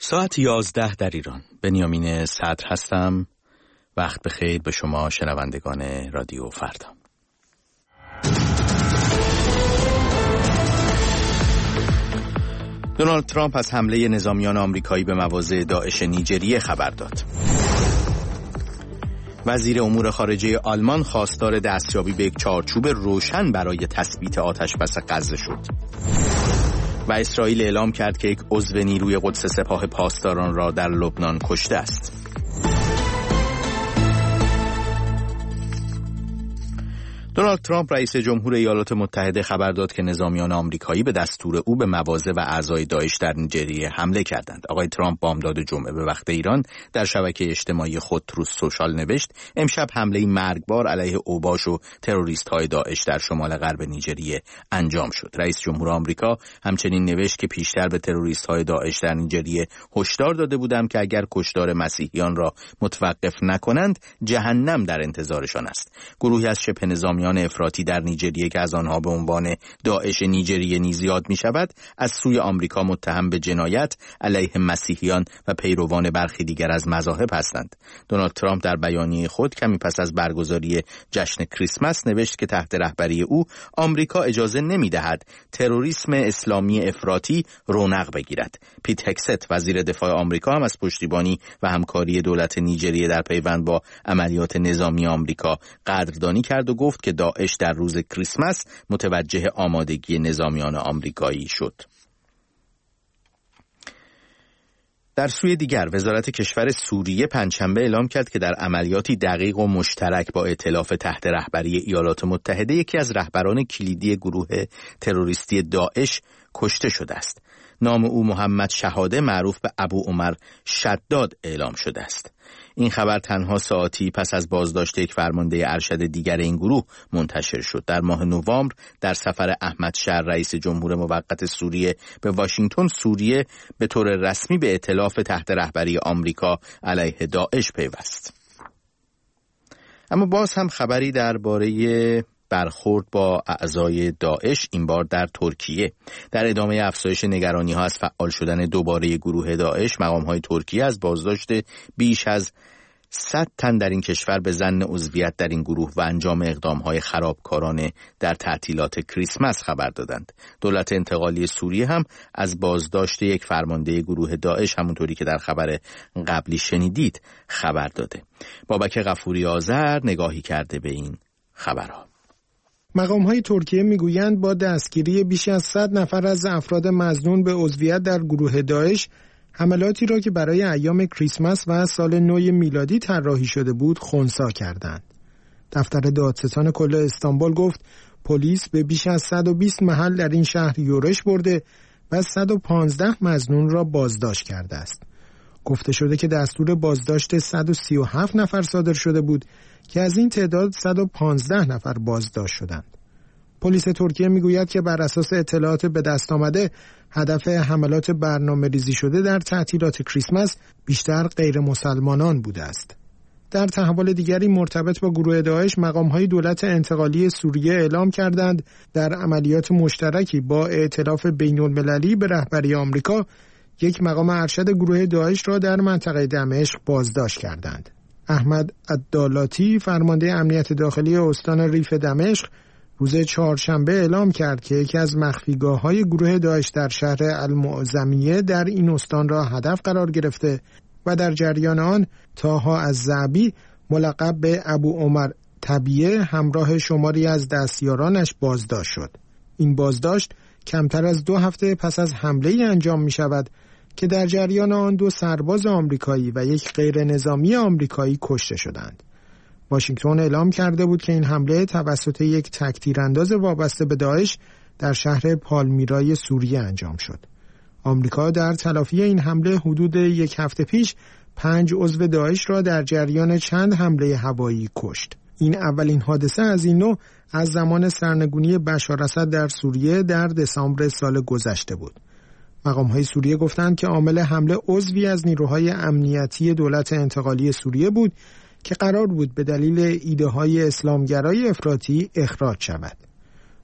ساعت 11 در ایران. بنیامین صدر هستم. وقت بخیر به شما شنوندگان رادیو فردا. دونالد ترامپ از حمله نظامیان آمریکایی به مواضع داعش نیجریه خبر داد. وزیر امور خارجه آلمان خواستار دستیابی به یک چارچوب روشن برای تثبیت آتشبس غزه شد. و اسرائیل اعلام کرد که یک عضو نیروی قدس سپاه پاسداران را در لبنان کشته است. دونالد ترامپ رئیس جمهور ایالات متحده خبر داد که نظامیان آمریکایی به دستور او به مواضع و اعضای داعش در نیجریه حمله کردند. آقای ترامپ بامداد جمعه به وقت ایران در شبکه اجتماعی خود تروث سوشال نوشت امشب حمله مرگبار علیه اوباش و تروریست‌های داعش در شمال غرب نیجریه انجام شد. رئیس جمهور آمریکا همچنین نوشت که پیشتر به تروریست‌های داعش در نیجریه هشدار داده بودم که اگر کشتار مسیحیان را متوقف نکنند جهنم در انتظارشان است. گروهی از شبه نظامیان افراطی در نیجریه که از آنها به عنوان داعش نیجریه نیز یاد می شود از سوی آمریکا متهم به جنایت علیه مسیحیان و پیروان برخی دیگر از مذاهب هستند. دونالد ترامپ در بیانیه خود کمی پس از برگزاری جشن کریسمس نوشت که تحت رهبری او آمریکا اجازه نمی دهد تروریسم اسلامی افراطی رونق بگیرد. پیت هکست وزیر دفاع آمریکا هم از پشتیبانی و همکاری دولت نیجریه در پیوند با عملیات نظامی آمریکا قدردانی کرد و گفت که داعش در روز کریسمس متوجه آمادگی نظامیان آمریکایی شد. در سوی دیگر وزارت کشور سوریه پنجشنبه اعلام کرد که در عملیاتی دقیق و مشترک با ائتلاف تحت رهبری ایالات متحده یکی از رهبران کلیدی گروه تروریستی داعش کشته شده است. نام او محمد شهاده معروف به ابو عمر شداد اعلام شده است. این خبر تنها ساعتی پس از بازداشت یک فرمانده ارشد دیگر این گروه منتشر شد. در ماه نوامبر در سفر احمد شهر رئیس جمهور موقت سوریه به واشنگتن، سوریه به طور رسمی به ائتلاف تحت رهبری آمریکا علیه داعش پیوست. اما باز هم خبری درباره برخورد با اعضای داعش، این بار در ترکیه. در ادامه افزایش نگرانی‌ها از فعال شدن دوباره گروه داعش، مقام‌های ترکیه از بازداشت بیش از 100 تن در این کشور به ظن عضویت در این گروه و انجام اقدام‌های خرابکارانه در تعطیلات کریسمس خبر دادند. دولت انتقالی سوریه هم از بازداشت یک فرمانده گروه داعش همونطوری که در خبر قبلی شنیدید خبر داده. بابک غفوری آذر نگاهی کرده به این خبرها. مقام‌های ترکیه میگویند با دستگیری بیش از 100 نفر از افراد مظنون به عضویت در گروه داعش، حملاتی را که برای ایام کریسمس و سال نو میلادی طراحی شده بود خنثی کردند. دفتر دادستان کل استانبول گفت پلیس به بیش از 120 محل در این شهر یورش برده و 115 مظنون را بازداشت کرده است. گفته شده که دستور بازداشت 137 نفر صادر شده بود که از این تعداد 115 نفر بازداشت شدند. پلیس ترکیه میگوید که بر اساس اطلاعات به دست آمده هدف حملات برنامه‌ریزی شده در تعطیلات کریسمس بیشتر غیر مسلمانان بوده است. در تحول دیگری مرتبط با گروه داعش، مقام‌های دولت انتقالی سوریه اعلام کردند در عملیات مشترکی با ائتلاف بین‌المللی به رهبری آمریکا یک مقام ارشد گروه داعش را در منطقه دمشق بازداشت کردند. احمد عدالاتی فرمانده امنیت داخلی استان ریف دمشق روز چهارشنبه اعلام کرد که یکی از مخفیگاه‌های گروه داعش در شهر المعظمیه در این استان را هدف قرار گرفته و در جریان آن طاها الزعبی ملقب به ابو عمر طبیعه همراه شماری از دستیارانش بازداشت شد. این بازداشت کمتر از 2 هفته پس از حمله‌ای انجام می شود که در جریان آن 2 سرباز آمریکایی و یک غیر نظامی آمریکایی کشته شدند. واشنگتن اعلام کرده بود که این حمله توسط یک تک‌تیرانداز وابسته به داعش در شهر پالمیرای سوریه انجام شد. آمریکا در تلافی این حمله حدود 1 هفته پیش 5 عضو داعش را در جریان چند حمله هوایی کشت. این اولین حادثه از این نوع از زمان سرنگونی بشار اسد در سوریه در دسامبر سال گذشته بود. مقام‌های سوریه گفتند که عامل حمله عضوی از نیروهای امنیتی دولت انتقالی سوریه بود که قرار بود به دلیل ایده‌های اسلامگرای افراطی اخراج شود.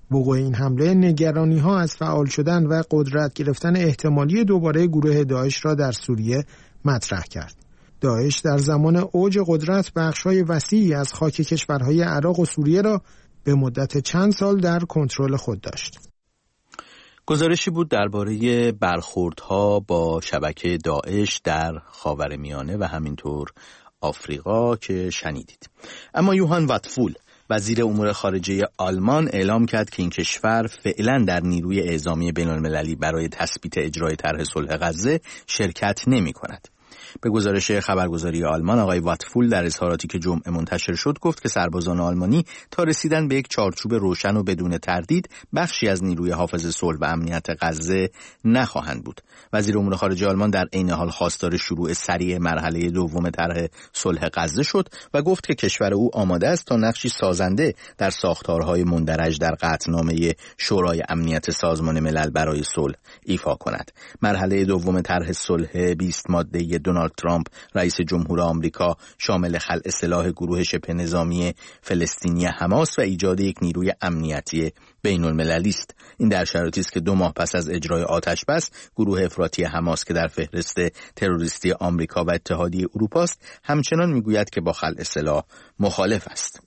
وقوع این حمله نگرانی‌ها از فعال شدن و قدرت گرفتن احتمالی دوباره گروه داعش را در سوریه مطرح کرد. داعش در زمان اوج قدرت بخش‌های وسیعی از خاک کشورهای عراق و سوریه را به مدت چند سال در کنترل خود داشت. گزارشی بود درباره برخوردها با شبکه داعش در خاورمیانه و همینطور آفریقا که شنیدید. اما یوهان واتفول وزیر امور خارجه آلمان اعلام کرد که این کشور فعلا در نیروی اعزامی بین‌المللی برای تثبیت اجرای طرح صلح غزه شرکت نمی‌کند. به گزارش خبرگزاری آلمان، آقای واتفول در اظهاراتی که جمعه منتشر شد گفت که سربازان آلمانی تا رسیدن به یک چارچوب روشن و بدون تردید بخشی از نیروی حافظ صلح و امنیت غزه نخواهند بود. وزیر امور خارجه آلمان در عین حال خواستار شروع سریع مرحله دوم طرح صلح غزه شد و گفت که کشور او آماده است تا نقشی سازنده در ساختارهای مندرج در قطعنامه شورای امنیت سازمان ملل برای صلح ایفا کند. مرحله دوم طرح صلح 20 ماده دونالد ترامپ رئیس جمهور آمریکا شامل خلع سلاح گروه شبه نظامی فلسطینی حماس و ایجاد یک نیروی امنیتی بین المللی است. این در شرایطی است که 2 ماه پس از اجرای آتش بس گروه افراطی حماس که در فهرست تروریستی آمریکا و اتحادیه اروپا است همچنان میگوید که با خلع سلاح مخالف است.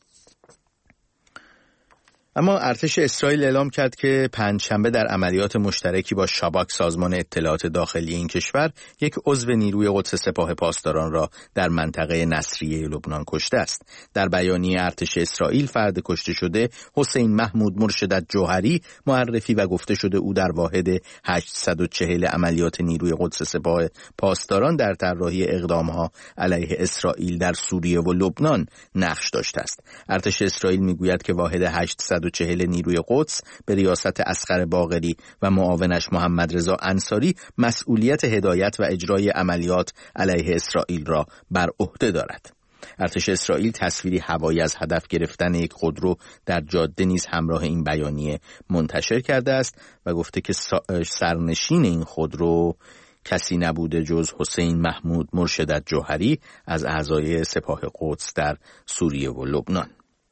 اما ارتش اسرائیل اعلام کرد که پنجشنبه در عملیات مشترکی با شاباک سازمان اطلاعات داخلی این کشور یک عضو نیروی قدس سپاه پاسداران را در منطقه نصریه لبنان کشته است. در بیانیه ارتش اسرائیل فرد کشته شده حسین محمود مرشدت جوهری معرفی و گفته شده او در واحد 840 عملیات نیروی قدس سپاه پاسداران در طراحی اقدامها علیه اسرائیل در سوریه و لبنان نقش داشته است. ارتش اسرائیل میگوید که واحد 840 نیروی قدس به ریاست اصغر باقری و معاونش محمد رضا انصاری مسئولیت هدایت و اجرای عملیات علیه اسرائیل را بر عهده دارد. ارتش اسرائیل تصویری هوایی از هدف گرفتن یک خودرو در جاده نیز همراه این بیانیه منتشر کرده است و گفته که سرنشین این خودرو کسی نبوده جز حسین محمود مرشدت جوهری از اعضای سپاه قدس در سوریه و لبنان.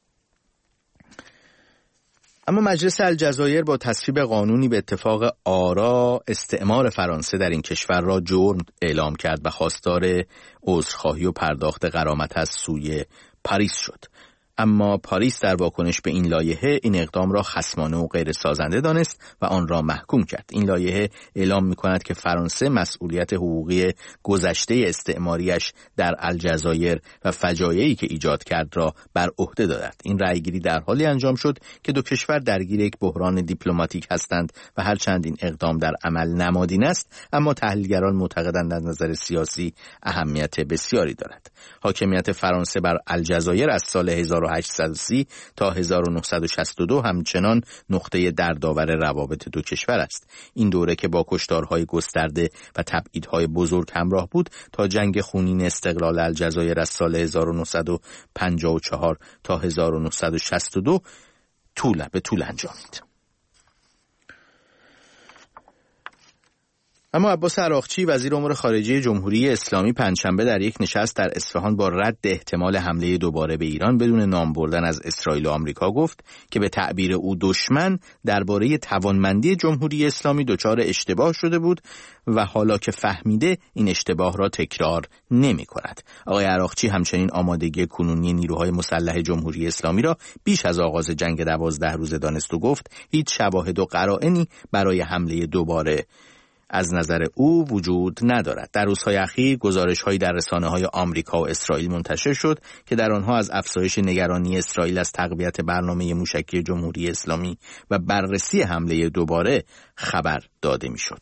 اما مجلس الجزایر با تصویب قانونی به اتفاق آرا استعمار فرانسه در این کشور را جرم اعلام کرد و خواستار عذرخواهی و پرداخت غرامت از سوی پاریس شد. اما پاریس در واکنش به این لایحه این اقدام را خصمانه و غیر سازنده دانست و آن را محکوم کرد. این لایحه اعلام می‌کند که فرانسه مسئولیت حقوقی گذشته استعماریش در الجزایر و فجایعی که ایجاد کرد را بر عهده دارد. این رأیگیری در حالی انجام شد که 2 کشور درگیر یک بحران دیپلماتیک هستند و هرچند این اقدام در عمل نمادین است اما تحلیلگران معتقدند از نظر سیاسی اهمیت بسیاری دارد. حاکمیت فرانسه بر الجزایر از سال 1830 تا 1962 همچنان نقطه دردآور روابط 2 کشور است. این دوره که با کشتارهای گسترده و تبعیدهای بزرگ همراه بود تا جنگ خونین استقلال الجزایر از سال 1954 تا 1962 به طول انجامید. اما عباس عراقچی وزیر امور خارجه جمهوری اسلامی پنجشنبه در یک نشست در اصفهان با رد احتمال حمله دوباره به ایران بدون نام بردن از اسرائیل و آمریکا گفت که به تعبیر او دشمن درباره توانمندی جمهوری اسلامی دچار اشتباه شده بود و حالا که فهمیده این اشتباه را تکرار نمی کند. آقای عراقچی همچنین آمادگی کنونی نیروهای مسلح جمهوری اسلامی را بیش از آغاز جنگ 12 روزه دانست و گفت هیچ شواهد و قرائنی برای حمله دوباره از نظر او وجود ندارد. در روزهای اخیر گزارش‌هایی در رسانه‌های آمریکا و اسرائیل منتشر شد که در آنها از افزایش نگرانی اسرائیل از تقویت برنامه موشکی جمهوری اسلامی و بررسی حمله دوباره خبر داده می‌شد.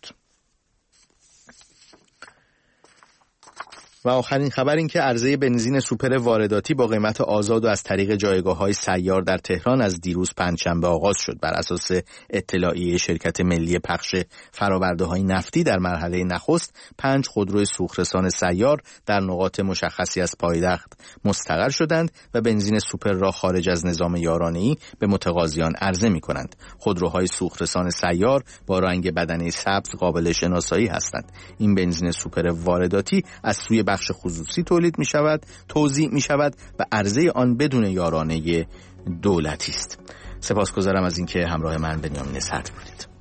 و آخرین خبر این که عرضه بنزین سوپر وارداتی با قیمت آزاد و از طریق جایگاه‌های سیار در تهران از دیروز پنجشنبه آغاز شد. بر اساس اطلاعیه شرکت ملی پخش فرآورده‌های نفتی در مرحله نخست 5 خودروی سوخترسان سیار در نقاط مشخصی از پایتخت مستقر شدند و بنزین سوپر را خارج از نظام یارانه‌ای به متقاضیان عرضه می‌کنند. خودروهای سوخترسان سیار با رنگ بدنه سبز قابل شناسایی هستند. این بنزین سوپر وارداتی از سوی بخش خصوصی تولید می شود، توزیع می شود و عرضه آن بدون یارانه دولتی است. سپاسگزارم از اینکه همراه من بنیامین سرد بودید.